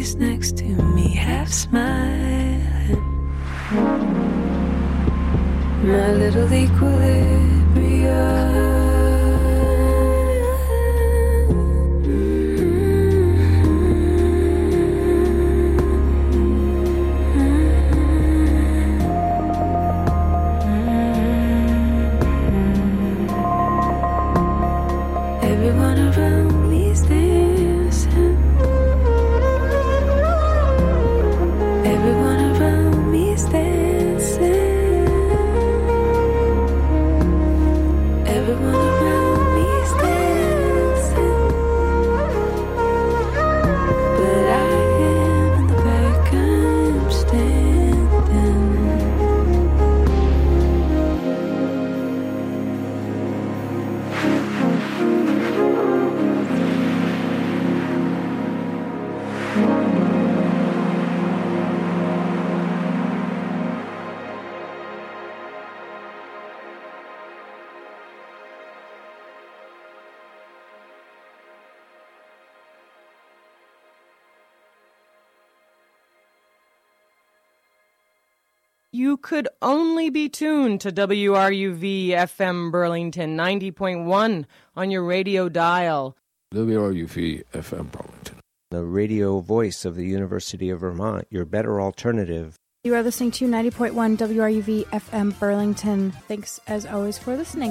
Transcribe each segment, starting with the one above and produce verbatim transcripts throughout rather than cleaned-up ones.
face next to me, half smiling. My little equilibrium. You could only be tuned to W R U V F M Burlington ninety point one on your radio dial. W R U V F M Burlington. The radio voice of the University of Vermont, your better alternative. You are listening to ninety point one W R U V F M Burlington. Thanks as always for listening.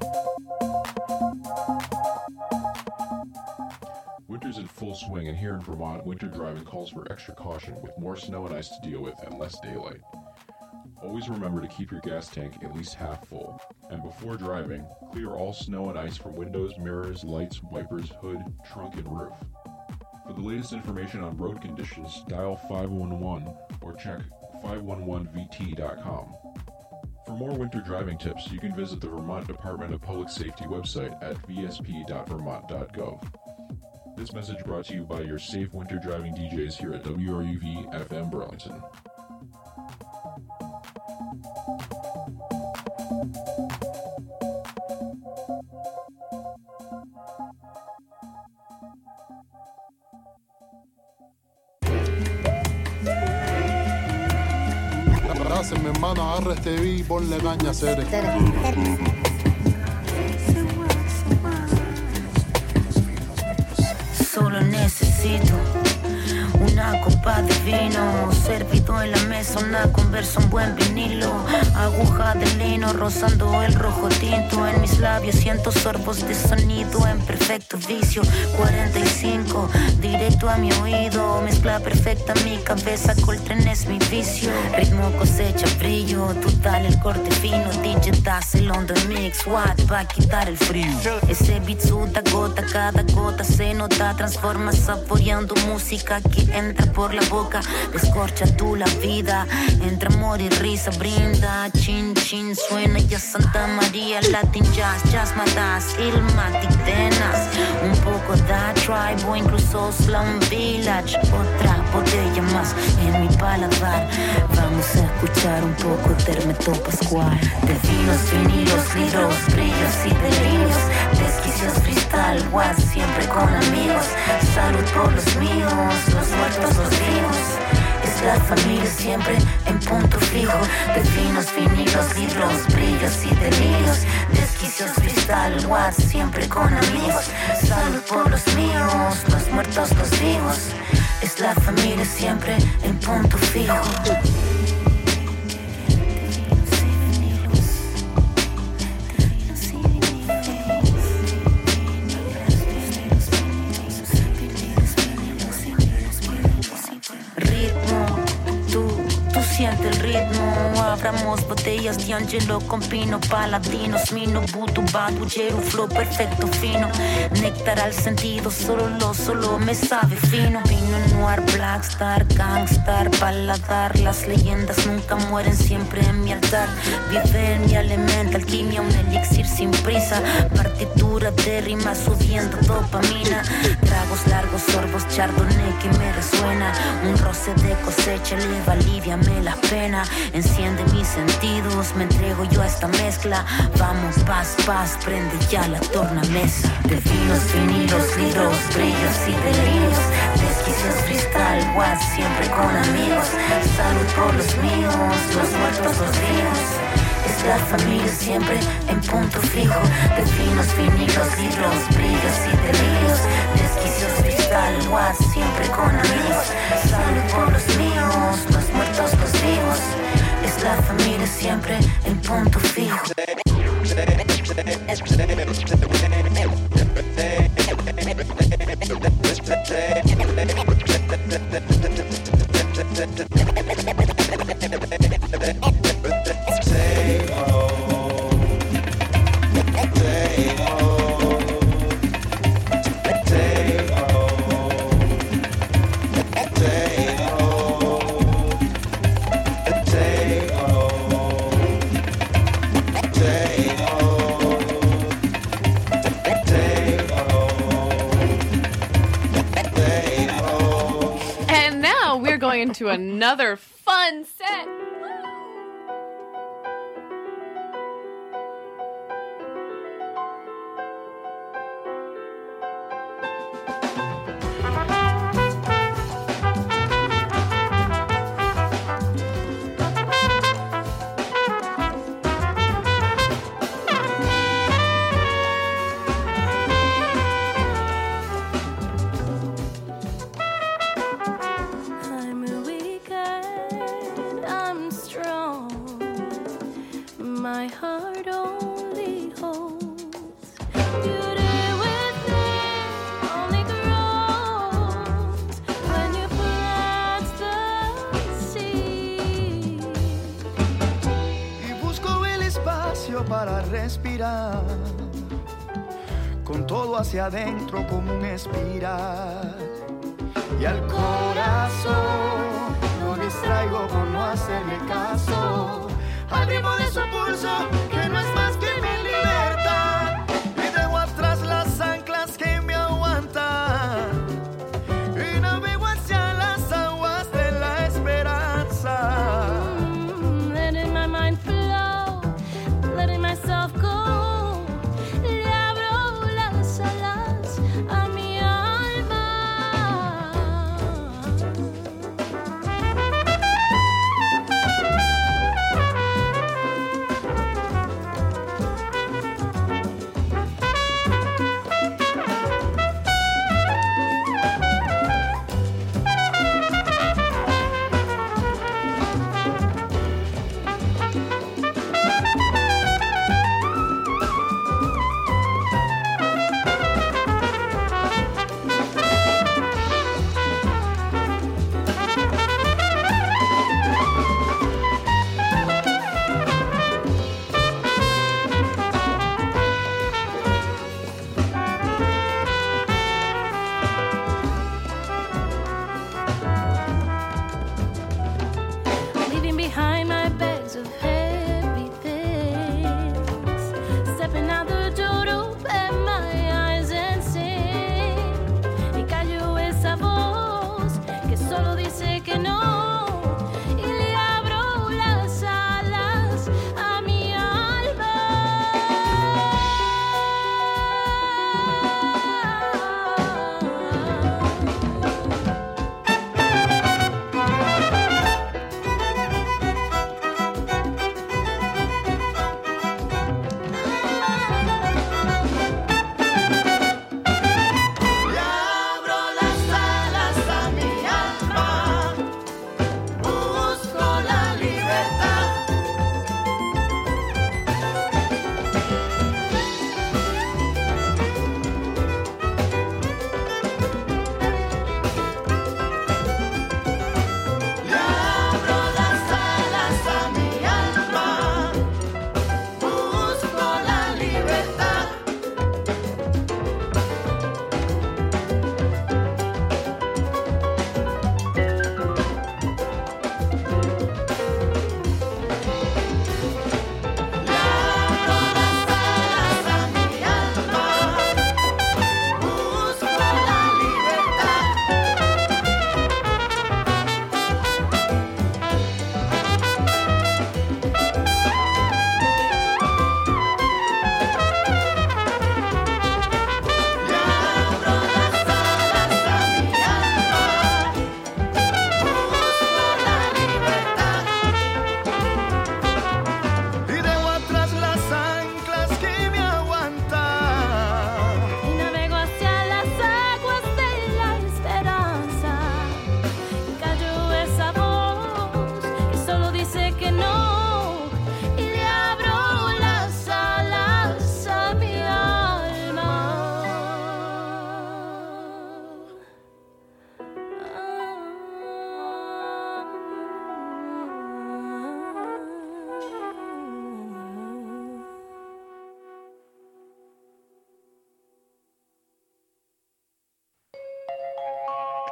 Winter's in full swing, and here in Vermont, winter driving calls for extra caution with more snow and ice to deal with and less daylight. Always remember to keep your gas tank at least half full. And before driving, clear all snow and ice from windows, mirrors, lights, wipers, hood, trunk, and roof. For the latest information on road conditions, dial five one one or check five one one V T dot com. For more winter driving tips, you can visit the Vermont Department of Public Safety website at v s p dot vermont dot gov. This message brought to you by your safe winter driving D Js here at W R U V F M Burlington. Gracias, mi hermano, agarra este beat y ponle caña, Cere. Solo necesito una copa de vino, servido en la mesa, una conversa, un buen vinilo, aguja de lino rozando el rojo tinto. En mis labios siento sorbos de sonido en perfecto vicio. Cuarenta y cinco, directo a mi oído, mezcla perfecta mi cabeza, Coltrane es mi vicio. Ritmo, cosecha, brillo, total el corte fino. D J das el London Mix, Watt pa' quitar el frío. Ese beat suda gota, cada gota se nota, transforma saboreando música que entra por la boca, descorcha tú la vida, entre amor y risa brinda, chin chin suena ya Santa María, Latin jazz, jazz matas, Ilmatic Denas, un poco da tribe o incluso Slum Village, otra botella más en mi paladar, vamos a escuchar un poco de Hermeto Pascual, de vinos, vinilos, libros, brillos y delirios, desquicios, freestyle, what, siempre con amigos, salud por los míos, los muertos, los vivos, es la familia siempre en punto fijo, de vinos, vinilos, libros, brillos y delirios, desquicios, freestyle, what, siempre con amigos, salud por los míos, los muertos, los vivos, es la familia siempre en punto fijo. Siente el ritmo, abramos botellas de Angelo con pino, paladinos, mino, butu, badu, jeru, flow perfecto, fino, néctar al sentido, solo lo, solo me sabe fino, vino noir, black star, gangstar, paladar, las leyendas nunca mueren, siempre en mi altar, vive en mi elemento, alquimia, un elixir sin prisa, partitura lectura de rimas subiendo dopamina. Tragos largos, sorbos, chardonnay que me resuena. Un roce de cosecha eleva, aliviame la pena. Enciende mis sentidos, me entrego yo a esta mezcla. Vamos, paz, paz, prende ya la tornamesa. De finos, vinilos, libros, brillos y delirios. Desquicios, freestyle, guas, siempre con amigos. Salud por los míos, los muertos, los vivos. Es la familia siempre en punto fijo. De finos, vinilos, libros, brillos y delirios. Desquicios, freestyle, guas, siempre con amigos. Salud por los míos, los muertos, los vivos. Es la familia siempre en punto fijo. Into another fun set. Con todo hacia adentro como un espiral. Y al corazón lo distraigo por no hacerle caso al ritmo de su pulso, que no es más que mi libertad. Y dejo atrás las anclas que me aguantan y navego hacia las aguas de la esperanza. Mm, letting my mind flow, letting myself go.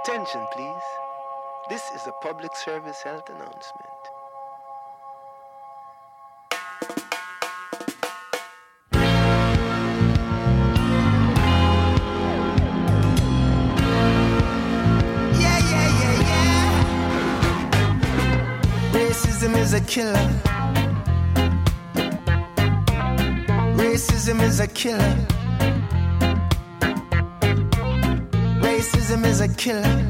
Attention, please. This is a public service health announcement. Yeah, yeah, yeah, yeah. Racism is a killer. Racism is a killer. Racism is a killer.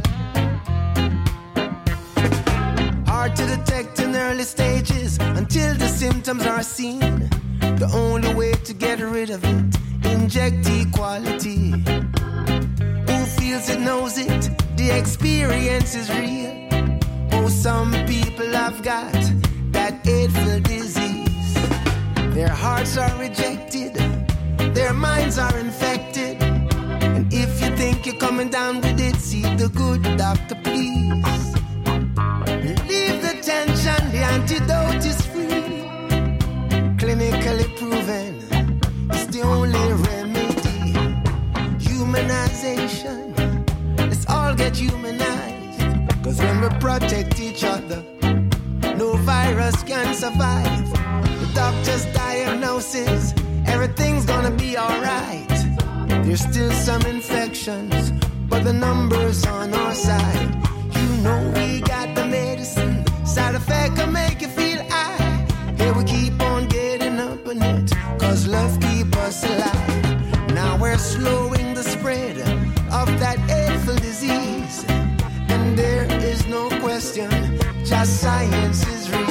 Hard to detect in early stages until the symptoms are seen. The only way to get rid of it, inject equality. Who feels it knows it, the experience is real. Oh, some people have got that hateful disease. Their hearts are rejected, their minds are infected. And if you think you're coming down with it, see the good doctor, please. Relieve the tension, the antidote is free. Clinically proven, it's the only remedy. Humanization, let's all get humanized. Cause when we protect each other, no virus can survive. The doctor's diagnosis, everything's gonna be alright. There's still some infections, but the numbers on our side. You know we got the medicine, side effect can make you feel high. Here we keep on getting up on it, cause love keep us alive. Now we're slowing the spread of that hateful disease. And there is no question, just science is real.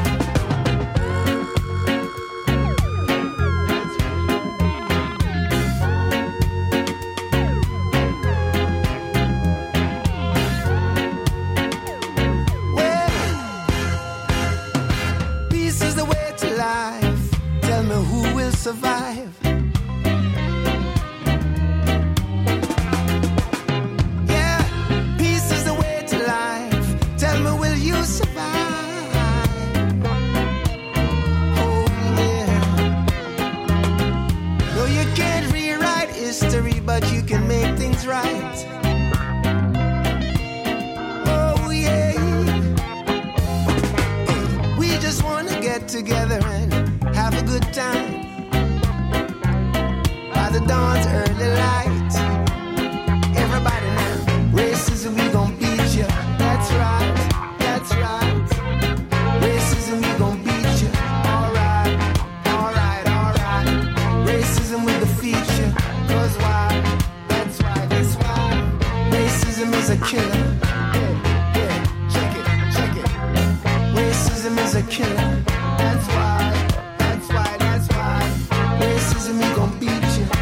Survive. Yeah, peace is the way to life. Tell me, will you survive? Oh yeah. No, you can't rewrite history, but you can make things right. Oh yeah. We just wanna get together and have a good time. The dawn's early light. Everybody now, racism, we gon' beat you. That's right, that's right. Racism, we gon' beat you. Alright, alright, alright. Racism, we defeat you. Cause why? That's why, that's why. Racism is a killer. Yeah, yeah, check it, check it. Racism is a killer. That's why, that's why, that's why. Racism, we gon' beat you.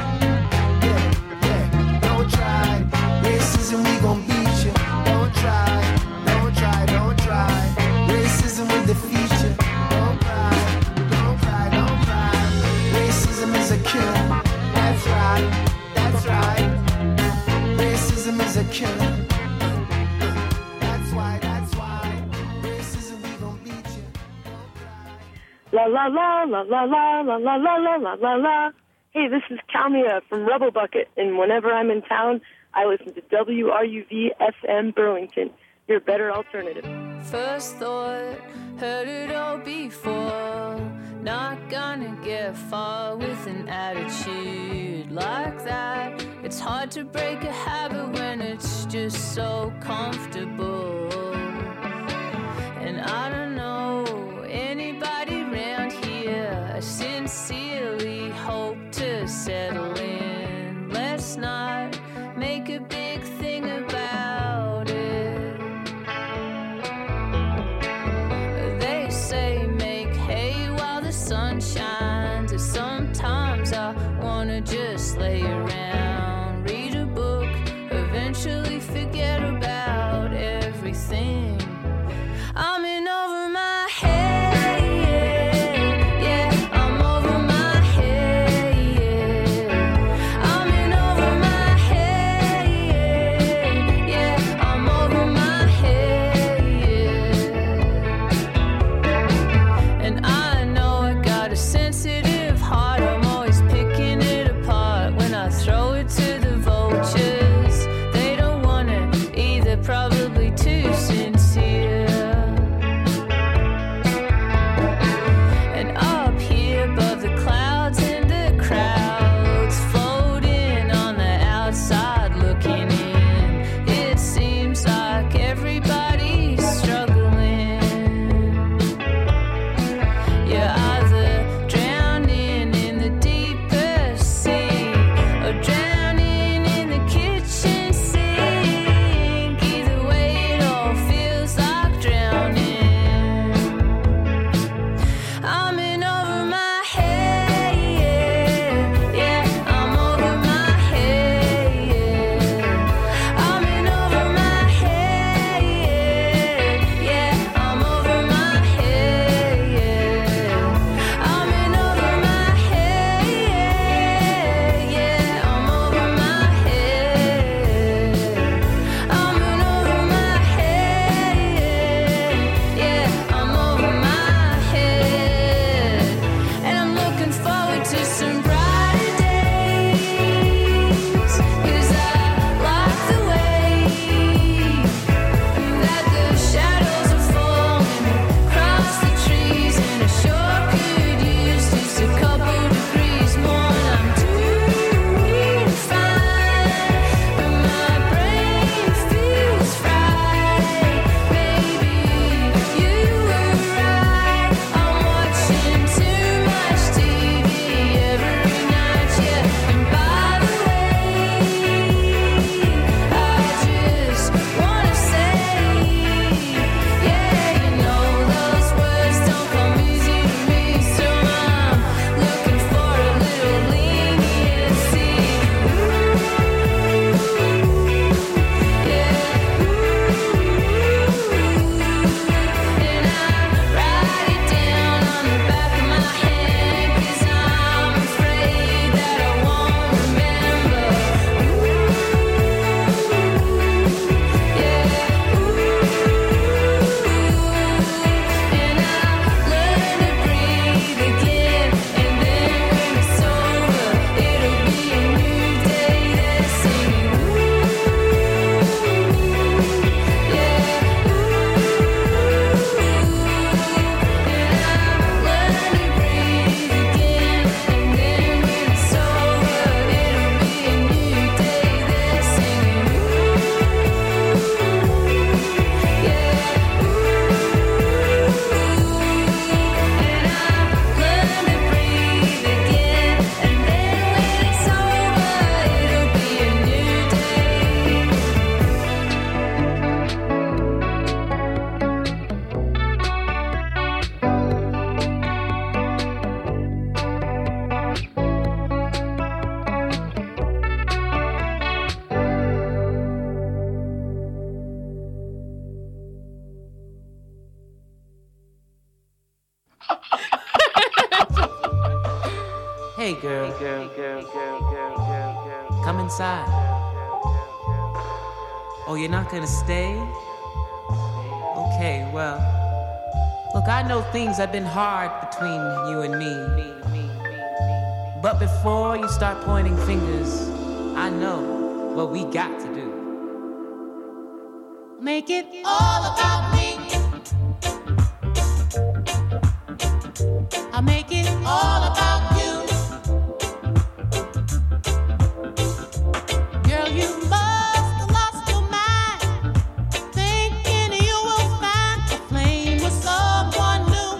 Racism, we gon' beat you. Don't try, don't try, don't try. Racism will defeat you. Don't cry, don't cry, don't cry. Racism is a killer. That's right, that's right. Racism is a killer. That's why, that's why. Racism, we gon' beat you. La la la la la la la la la la la la la. Hey, this is Kalmia from Rebel Bucket, and whenever I'm in town, I listen to W R U V F M Burlington, your better alternative. First thought, heard it all before. Not gonna get far with an attitude like that. It's hard to break a habit when it's just so comfortable. And I don't know anybody around here. I sincerely hope to settle in. Let's not make a big thing about it. They say make hay while the sun shines. And sometimes I wanna just lay around, read a book, eventually forget about everything. I'm in over my head. Hey girl, hey girl, girl, girl, girl, girl, girl, come inside. Oh, you're not gonna stay? Okay, well, look, I know things have been hard between you and me. But before you start pointing fingers, I know what we got to do. Make it all about me. I make it all about you. Girl, you must have lost your mind, thinking you will find a flame with someone new.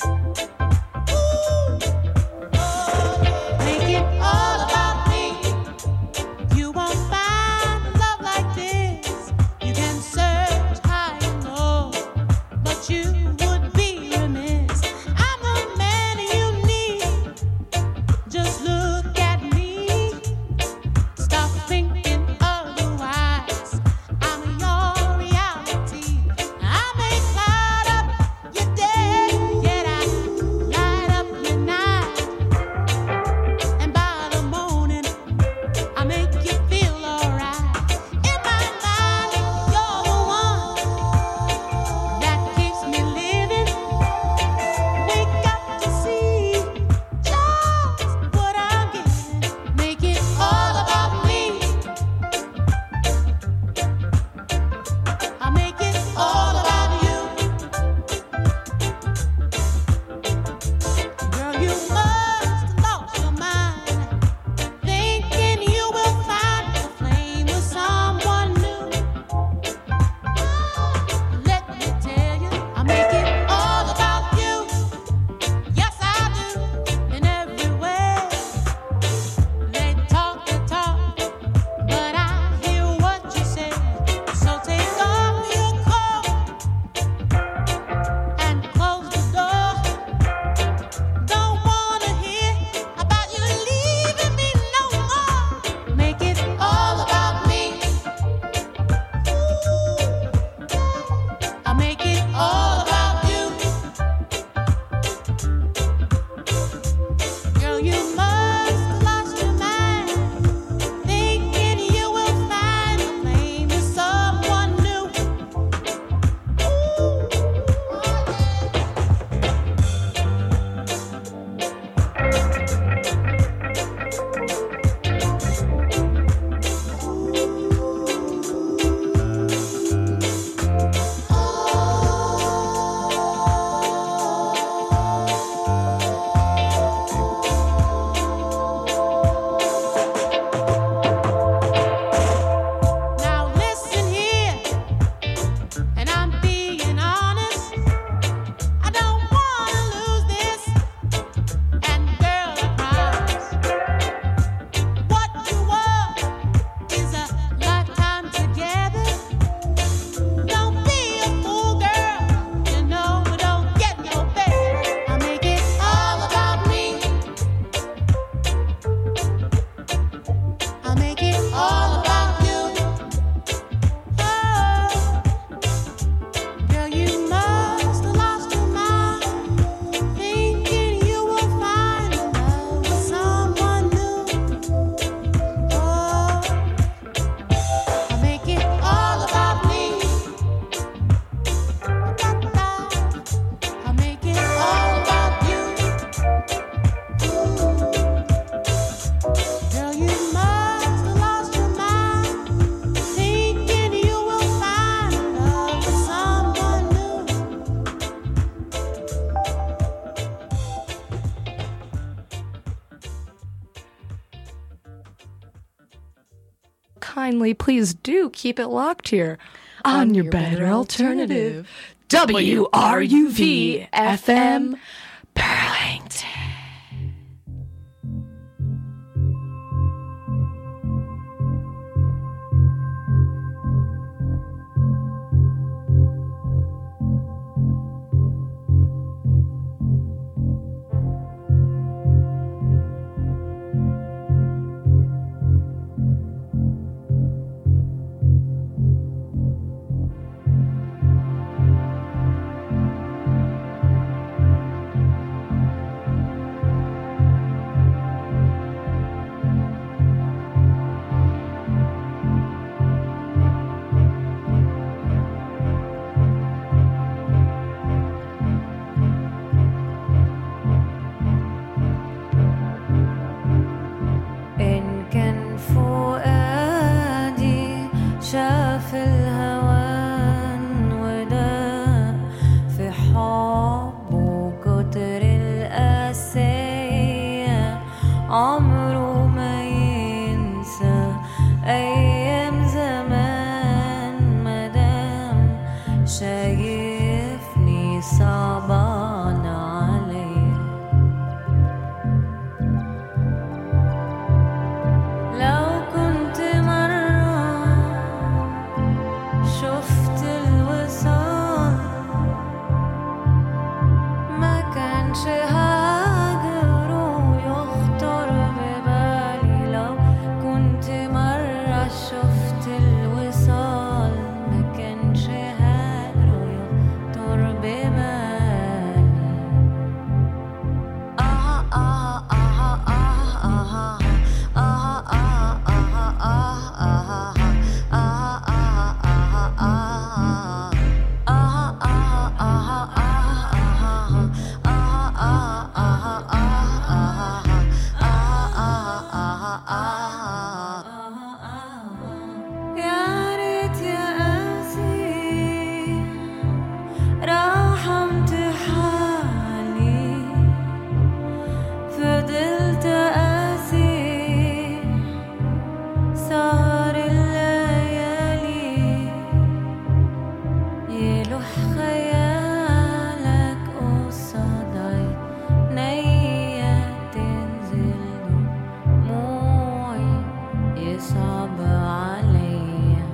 Ooh. Oh, make it all about me. You won't find love like this. You can search high and low, but you would be remiss. I'm the man you need. Just look at me. Stop thinking otherwise. I'm your reality. I may light up your day, yet I light up your night. And by the morning, I make you feel alright. In my mind, you're the one that keeps me living. We got to see just what I'm getting. Make it all about me. I make it all about you. Girl, you must have lost your mind, thinking you will find a flame with someone new. Let me tell you, I make it all about you. Yes, I do, in every way. They talk the talk, but I hear what you say. So take off your coat and close the door. Don't wanna hear about you leaving me no more. Make it all about me. I make it all about you. Girl, you must have lost your mind, thinking you will find a flame with someone new. Now listen here, and I'm being honest. I don't wanna lose this, and girl, I promise. What you want is a lifetime together. Don't be a fool, girl. You know we don't get no better. I make it all about me. I make it all about you. Oh, girl, you must have lost your mind, thinking you will find love with someone new. Oh, I make it all about me. I make it all about you. Girl, you must have lost your mind, thinking you will find love with someone new. Kindly, please do keep it locked here on your better alternative, W R U V F M Burlington. يا ريت يا قاسي راح امتحاني فضلت قاسي صار الليالي يلوح خيالك قصاد عينيا تنزل دموعي يصعب عليا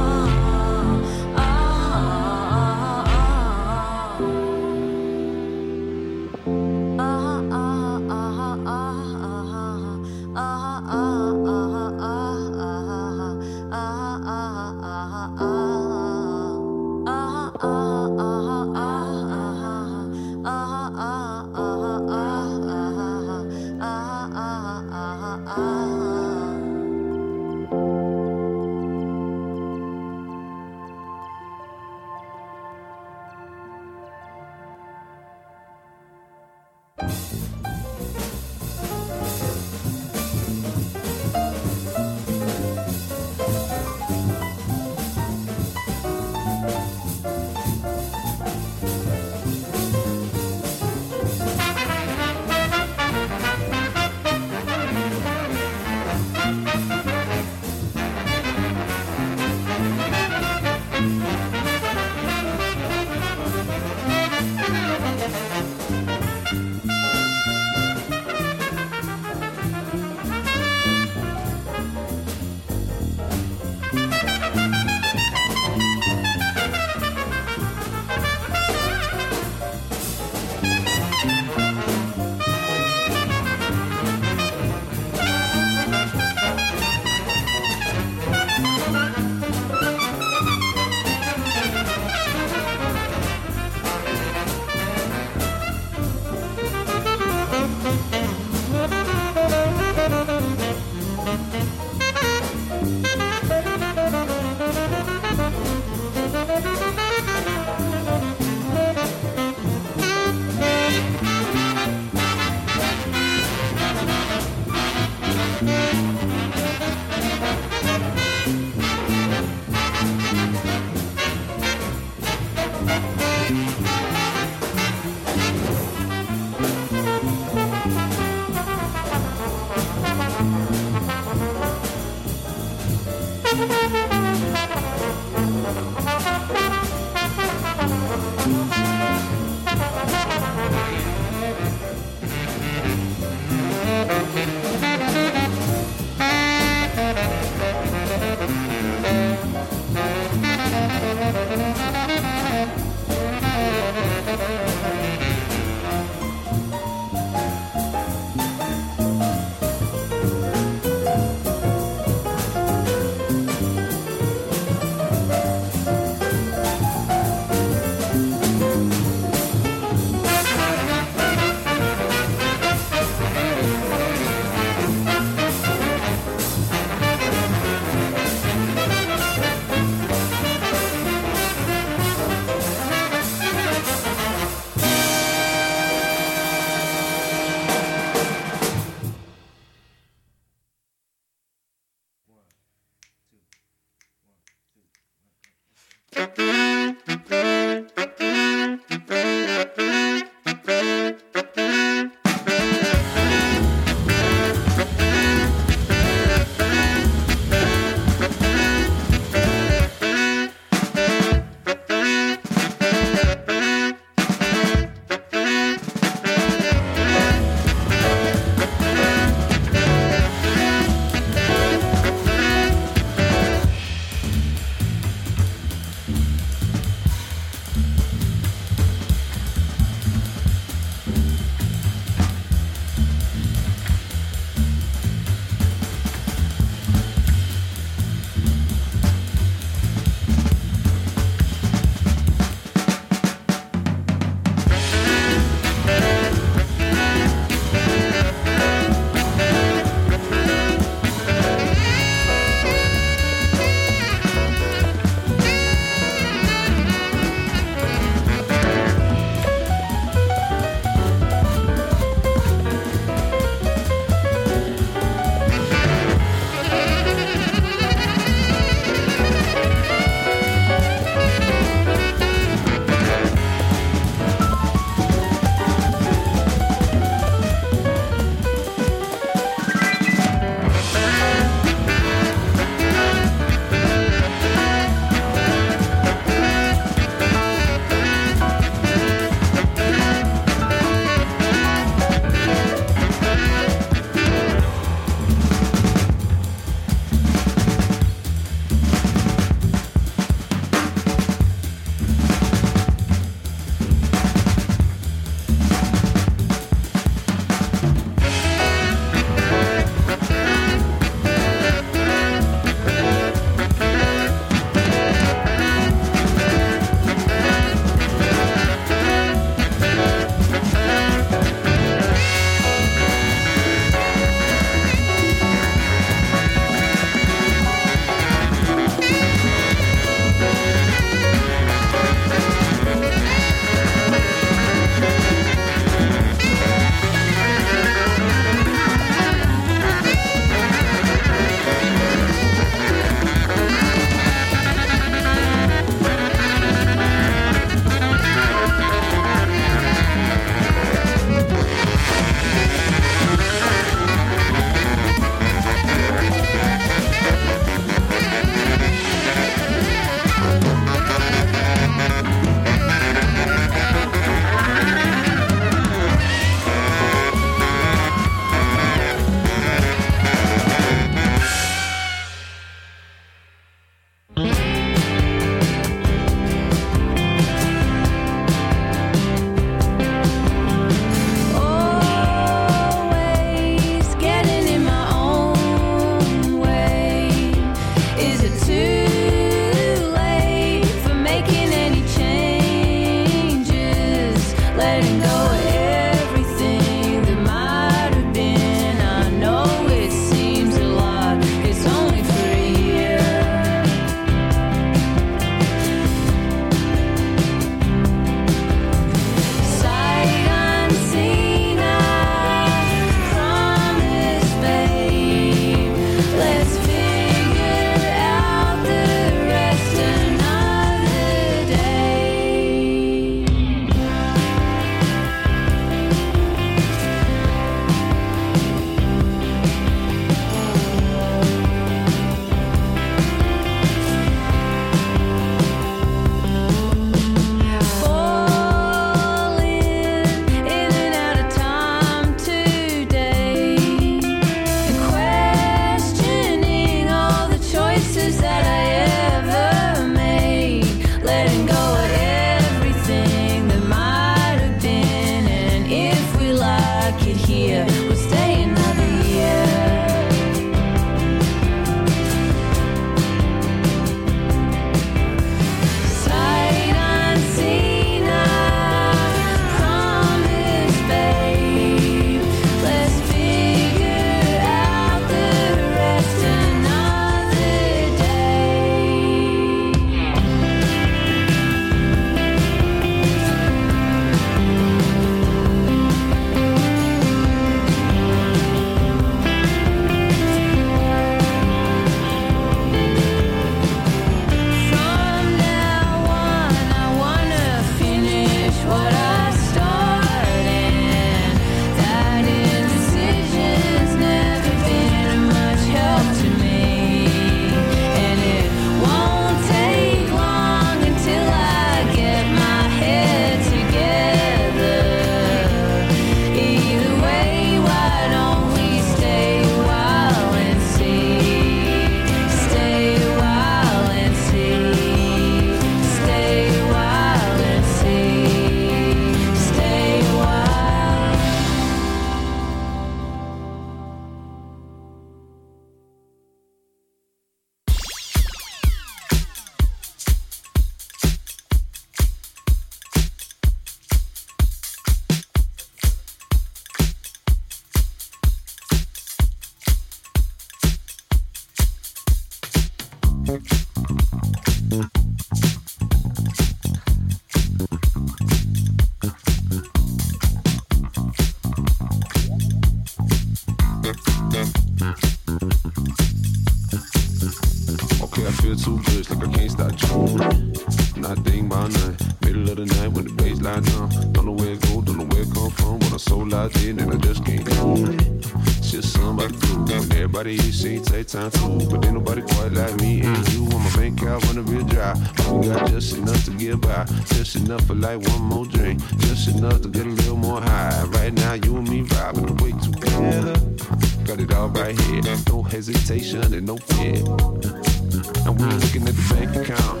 feel too good, it's like I can't stop dreaming. Not think about nothing. Middle of the night when the bass line down. Don't know where it go, don't know where it come from. When I'm so locked in and I just can't do it. It's just something I do. When everybody here sing, take time too. But ain't nobody quite like me and you. On my bank account, run a real dry. But we got just enough to get by. Just enough for like one more drink. Just enough to get a little more high. Right now, you and me vibing the way together. Got it all right here. No hesitation and no fear. And we're looking at the bank account.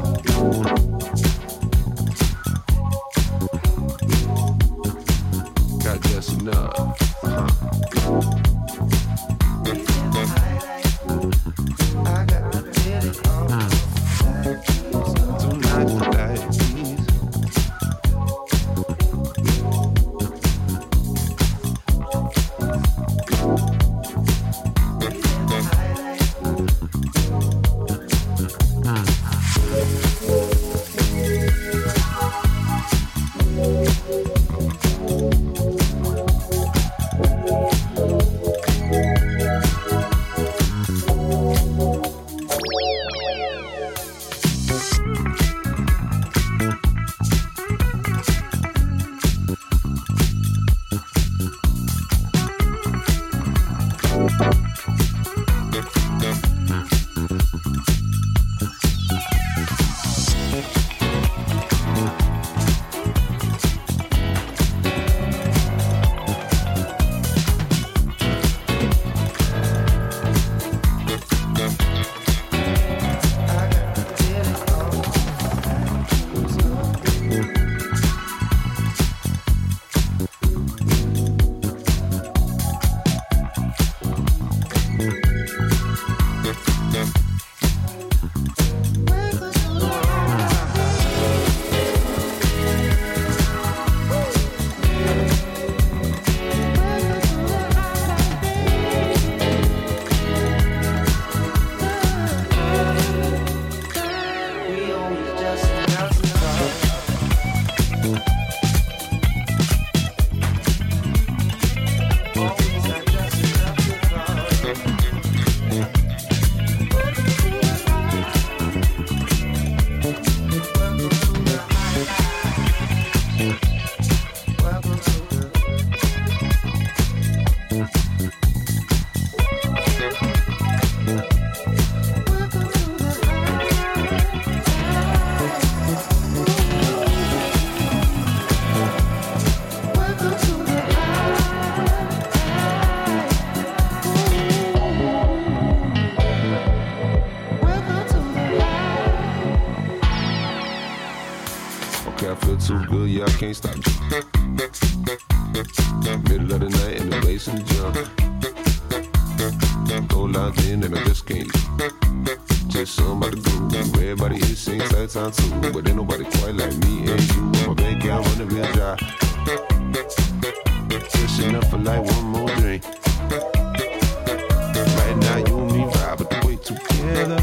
Got just enough. Uh-huh. I got to get it all. Tonight, tonight. Yeah, I can't stop. Middle of the night and the bass and jump. Go loud in and I just can't leave. Just somebody groove. Everybody here sings that time too. But ain't nobody quite like me and you. On my bank account run a real dry. Just enough for like one more drink. Right now you and me vibe, but the way together.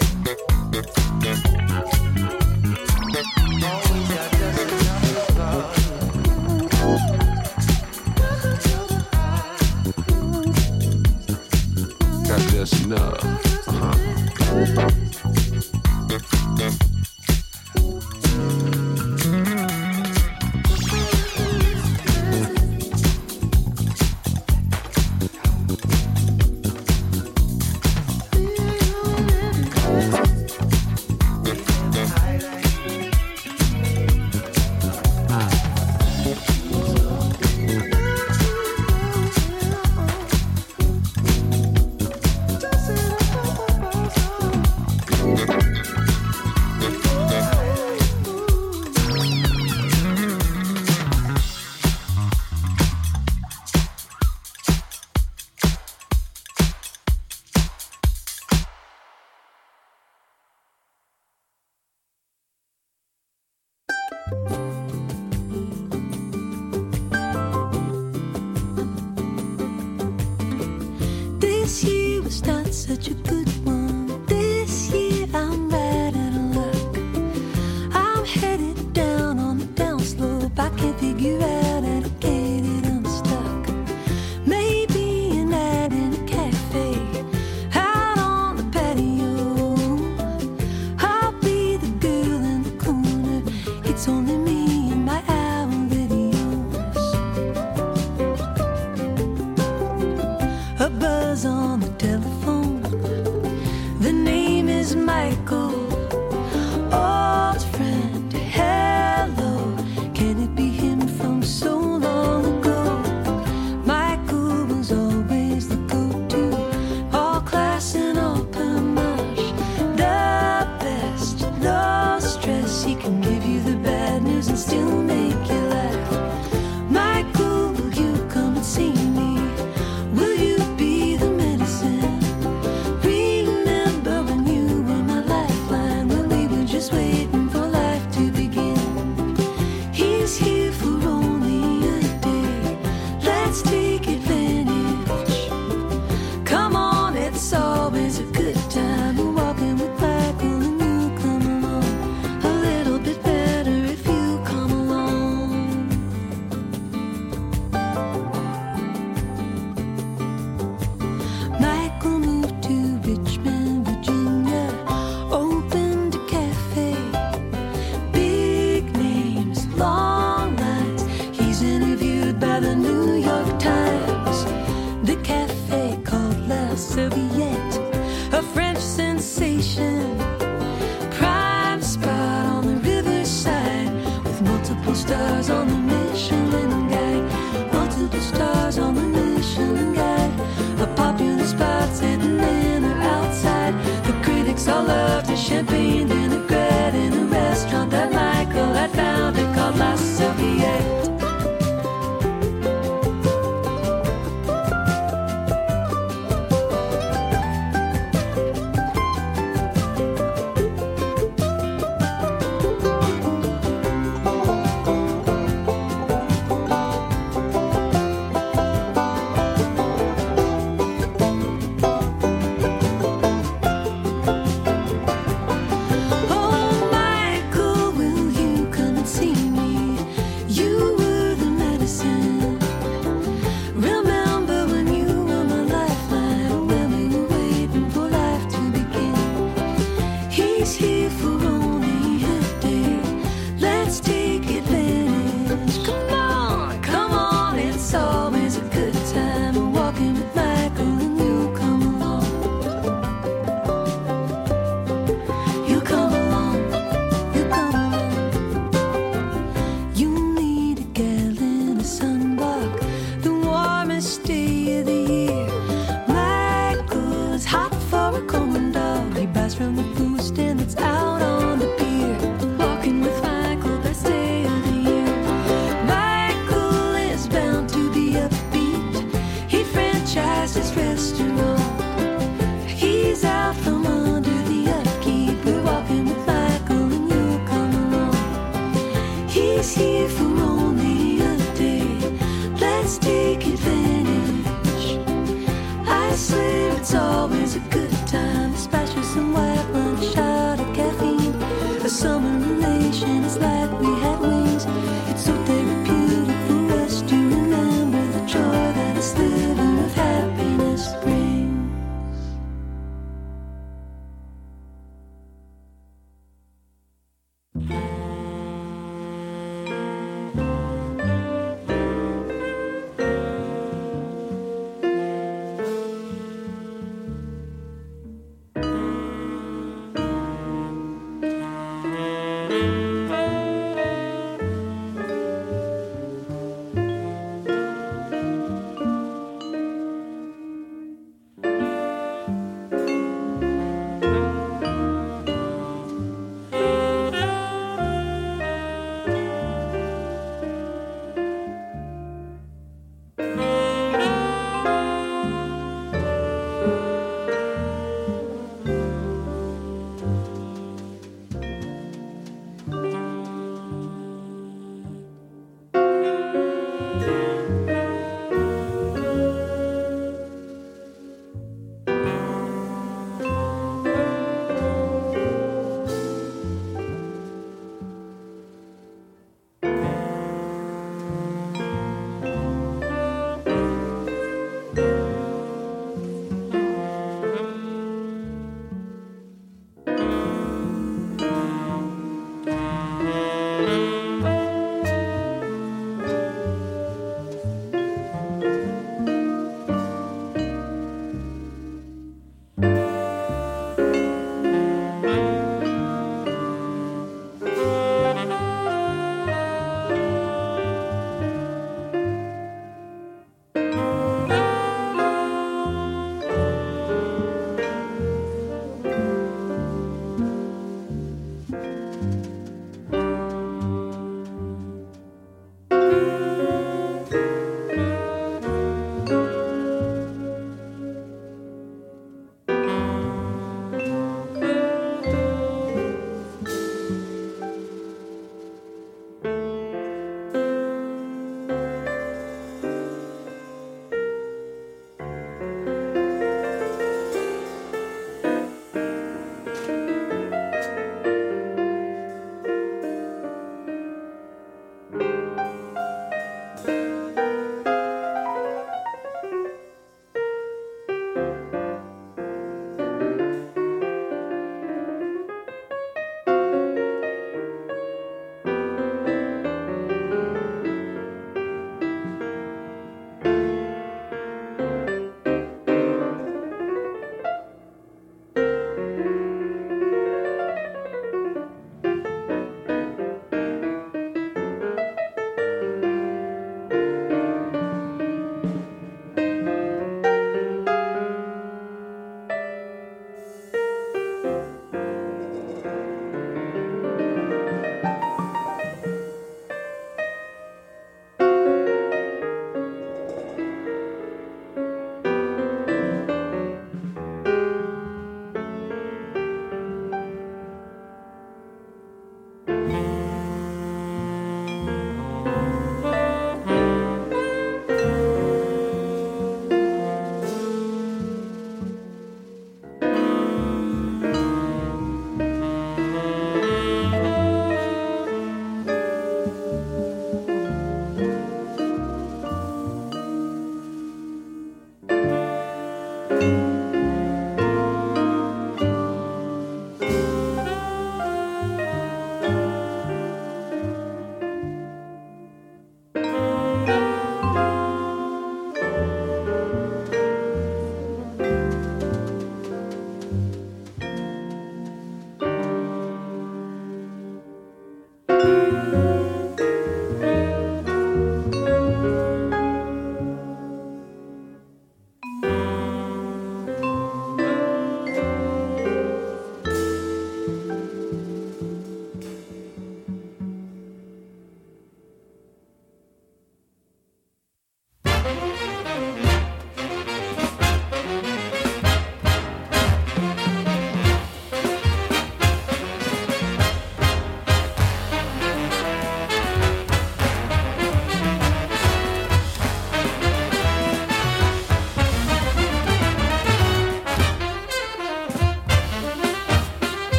Just enough. Uh-huh. This year was not such a good one. This year I'm bad out of luck. I'm headed down on the down slope. I can't figure out how to get it unstuck. Maybe a night in a cafe, out on the patio. still make you laugh. Michael, will you come and see me? Will you be the medicine? Remember when you were my lifeline, when we were just waiting for life to begin. He's here for only a day. Let's take advantage. Come on, it's always a good time. We're walking with Michael and you come along. A little bit better if you come along. Michael moved to Richmond, Virginia, opened a cafe. Big names, long lines. He's interviewed by the New York Times. The cafe called La Serviette, a French sensation. Prime spot on the riverside with multiple stars on the Michelin Guide. Multiple stars on the Michelin Guide. A popular spot sitting in or outside. The critics all loved his champagne vinaigrette in a restaurant that Michael had founded called La Serviette. Oh, Michael, will you come and see me? You were the medicine. Remember when you were my lifeline, when we were waiting for life to begin. He's here for only a day. Let's take advantage. Come on, come on, it's always a good time. We're walking with Michael and you come along. You come along, you come along. You need a gallon of sunblock, the warmest day of the year. Michael is hot for a common dog. He buys from the food stand that's out on the pier. Walking with Michael, best day of the year. Michael is bound to be upbeat. He franchised his restaurant. He's out from under the upkeep. We're walking with Michael and you come along. He's here for only a day. Let's take advantage. I swear it's always a good time. A splash of some white wine, a shot of caffeine. A summer relation is like we had wings. It's so therapeutic for us to remember the joy that a sliver of happiness brings.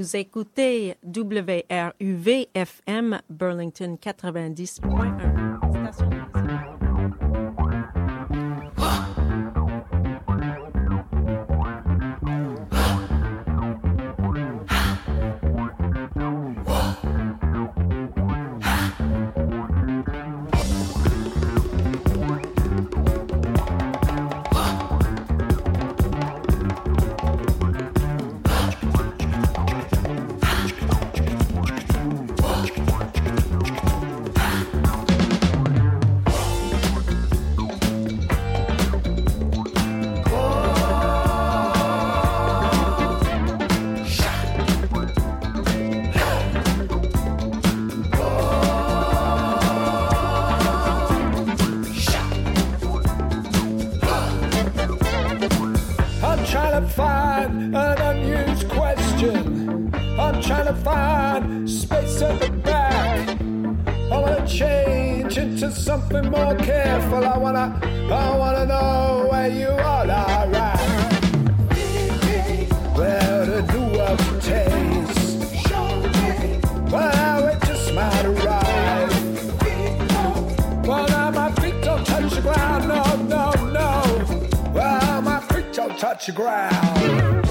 Vous écoutez W R U V F M Burlington quatre-vingt-dix point un. Station de something more careful. I wanna, I wanna know where you all are at. Where to do up taste. Well, it just might arrive. Well, now my feet don't touch the ground. No, no, no. Well, my feet don't touch the ground.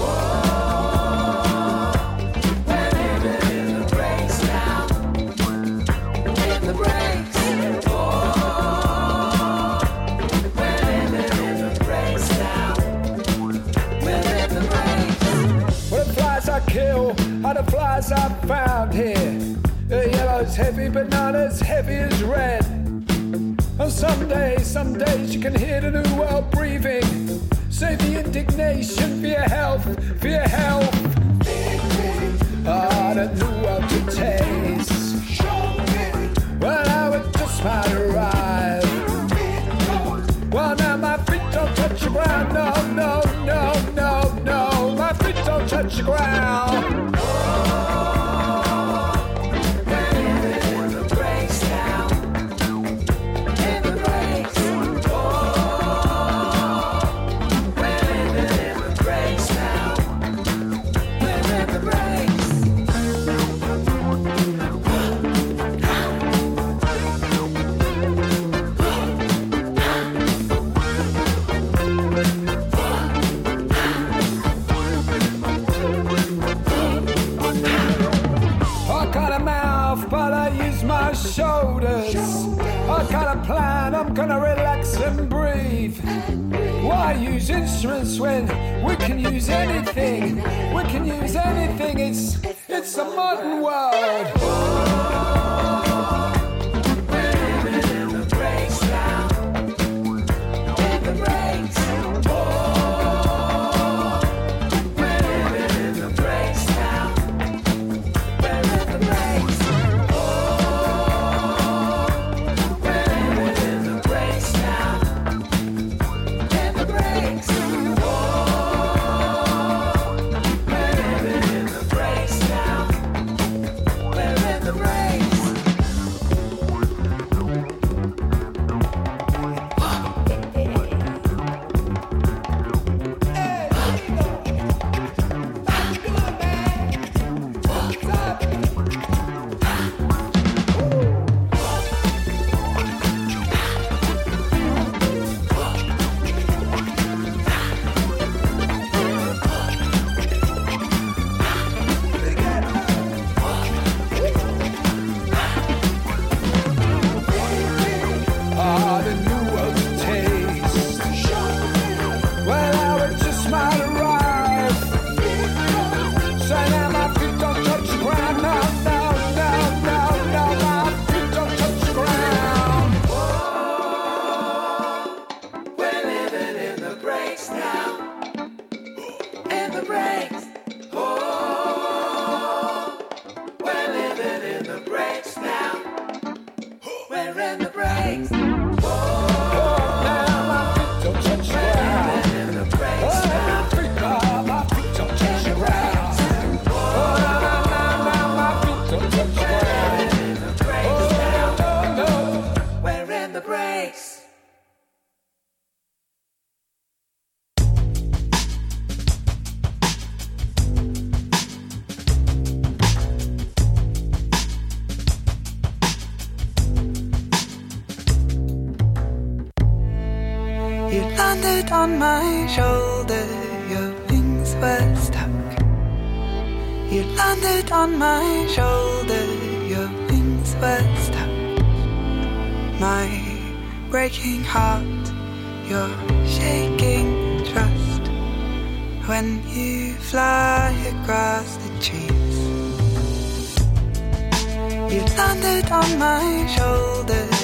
We're living in the breaks now. In the breaks. I kill are the flies I found here. The yellow's heavy, but not as heavy as red. And some days, some days you can hear the new world breathing. Save the indignation for your health, for your health. Ah, the new world to taste. Well, now it just might arrive. Well, now my feet don't touch the ground. No, no, no, no, no. My feet don't touch the ground. Shoulders. I got a plan, I'm gonna relax and breathe. Why use instruments when we can use anything? We can use anything, it's it's a modern world. We're living in the breaks now. In the breaks. Oh, we're living in the breaks now. We're in the breaks. The You landed on my shoulder, your wings were stuck. You landed on my shoulder, your wings were stuck. My breaking heart, your shaking trust. When you fly across the trees, you landed on my shoulder,